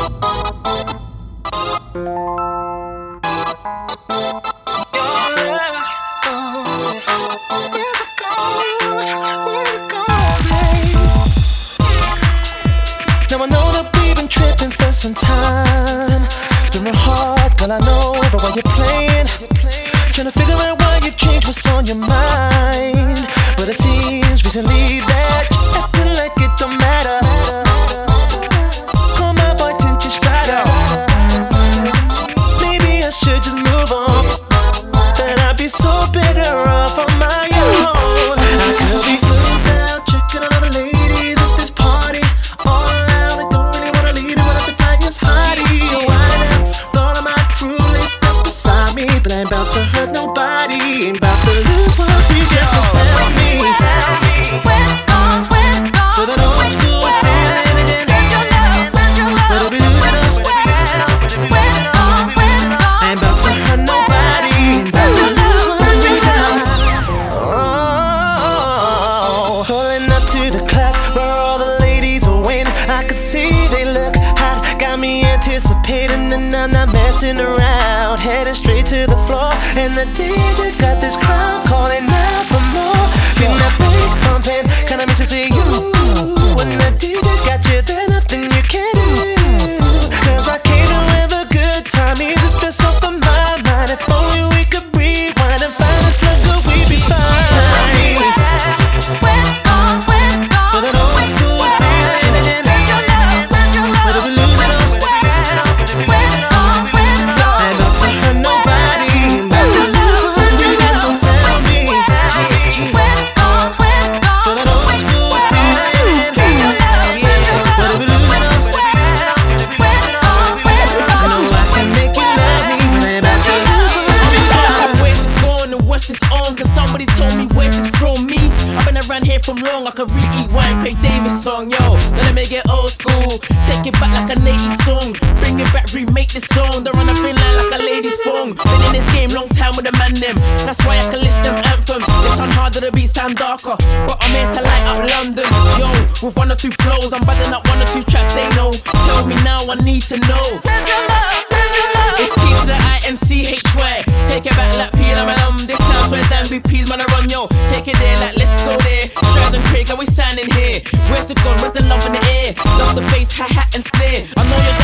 Now I know that we've been tripping for some time. It's been real hard, girl, I know, but while you're playing, trying to figure out why you've changed what's on your mind. But it seems recently that you're acting like it don't matter. Call my boy Tintin Strider. Maybe I should just move on. Then I'd be so better off on my own. I could be smooth down, checking on other ladies at this party. All around, I don't really wanna leave it without the flyers hottie. Oh, I have thought of my crew laced up beside me, but I ain't about to hurt nobody. Ain't about to lose what we get, so tell me. For that old school feeling again. Whether we lose it or I ain't about to hurt nobody. Ain't about to lose what we got. Oh, pulling up to the club where all the ladies are waiting. I can see they look hot, got me anticipating, and I'm not messing around. Heading straight to the floor, and the DJ's got this crowd calling out for more. Feeling that bass pumping, kinda makes me see you. When the DJ's got you, there's nothing you can do. 'Cause I came to have a good time, ease the stress off of my mind. If only we could rewind and find this plug, good, we'd be fine. For that old school feeling again. Whether we lose it or ain't about to hurt nobody. Ain't about to lose what we got, so tell me. For that old school feeling again. Whether we lose it or I know I can make you love me, but ain't about to lose what we got. Where's it going and what's this on? Can somebody tell me where it's from me? I've been around here from long, I could rewind Craig Davis song, yo. Then I make it old school, take it back like an 80s song. Bring it back, remake this song. Don't run a thin line like a lady's phone. Been in this game long time with the man them. That's why I can list them anthems. They sound harder, the beats sound darker, but I'm here to light up London, yo. With one or two flows, I'm buzzing up one or two tracks they know. Tell me now, I need to know. Where's your love? Where's your love? It's T to the INCHY. Take it back like P and I'm this town's where Dan BP's man I run, yo. Take it there, like let's go there. Straight and Craig, are we standing here? Where's it gone? Where's the love in the air? Love the bass, hi-hat and snare. I know you're